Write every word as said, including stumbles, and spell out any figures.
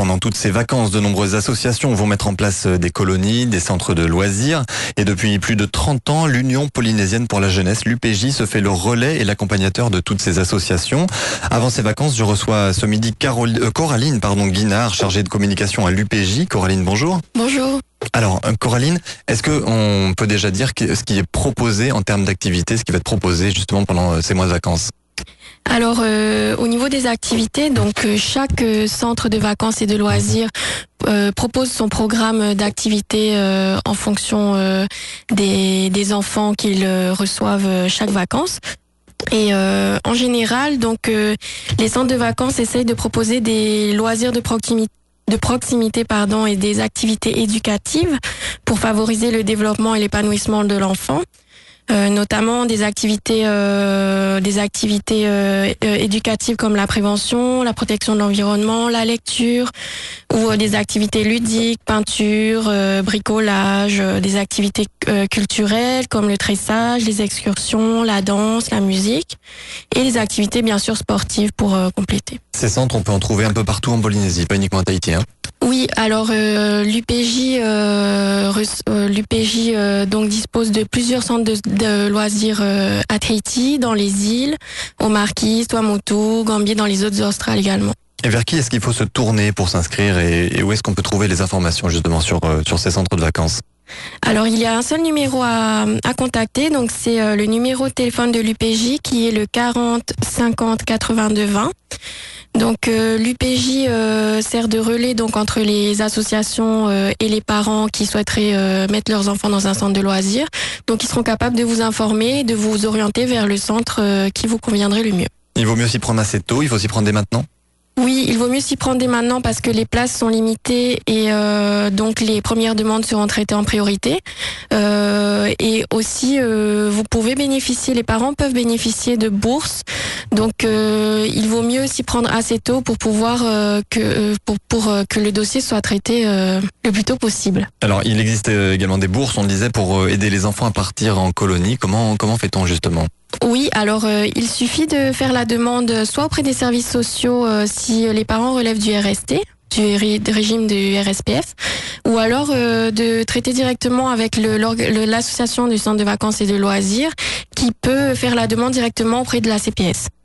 pendant toutes ces vacances, de nombreuses associations vont mettre en place des colonies, des centres de loisirs. Et depuis plus de trente ans, l'Union polynésienne pour la jeunesse, l'U P J, se fait le relais et l'accompagnateur de toutes ces associations. Avant ces vacances, je reçois ce midi Carole, euh, Coraline pardon, Guinard, chargée de communication à l'U P J. Coraline, bonjour. Bonjour. Alors, Coraline, est-ce qu'on peut déjà dire que ce qui est proposé en termes d'activité, ce qui va être proposé justement pendant ces mois de vacances? Alors, euh, au niveau des activités, donc euh, chaque euh, centre de vacances et de loisirs euh, propose son programme d'activité euh, en fonction euh, des, des enfants qu'ils euh, reçoivent euh, chaque vacances. Et euh, en général, donc euh, les centres de vacances essayent de proposer des loisirs de proximité de proximité pardon et des activités éducatives pour favoriser le développement et l'épanouissement de l'enfant. Euh, notamment des activités euh, des activités euh, euh, éducatives comme la prévention, la protection de l'environnement, la lecture, ou euh, des activités ludiques, peinture, euh, bricolage, euh, des activités euh, culturelles comme le tressage, les excursions, la danse, la musique, et des activités bien sûr sportives pour euh, compléter. Ces centres, on peut en trouver un peu partout en Polynésie, pas uniquement à Tahiti, hein. Oui, alors euh, l'U P J, euh, euh, l'U P J euh, donc dispose de plusieurs centres de, de loisirs euh, à Tahiti, dans les îles, aux Marquises, Tuamotu, Gambier, dans les autres Australes également. Et vers qui est-ce qu'il faut se tourner pour s'inscrire et, et où est-ce qu'on peut trouver les informations justement sur, euh, sur ces centres de vacances? Alors, il y a un seul numéro à, à contacter, donc c'est euh, le numéro de téléphone de l'U P J qui est le quarante cinquante quatre-vingt-deux vingt. Donc euh, l'U P J euh, sert de relais donc entre les associations euh, et les parents qui souhaiteraient euh, mettre leurs enfants dans un centre de loisirs. Donc ils seront capables de vous informer, de vous orienter vers le centre euh, qui vous conviendrait le mieux. Il vaut mieux s'y prendre assez tôt, il faut s'y prendre dès maintenant? Oui, il vaut mieux s'y prendre dès maintenant parce que les places sont limitées et euh, donc les premières demandes seront traitées en priorité. Euh, et aussi, euh, vous pouvez bénéficier, les parents peuvent bénéficier de bourses. Donc, euh, il vaut mieux s'y prendre assez tôt pour pouvoir euh, que euh, pour, pour euh, que le dossier soit traité euh, le plus tôt possible. Alors, il existe également des bourses, on le disait, pour aider les enfants à partir en colonie. Comment comment fait-on justement? Oui, alors euh, il suffit de faire la demande soit auprès des services sociaux euh, si les parents relèvent du R S T, du régime du R S P F, ou alors euh, de traiter directement avec le, l'association du centre de vacances et de loisirs qui peut faire la demande directement auprès de la C P S.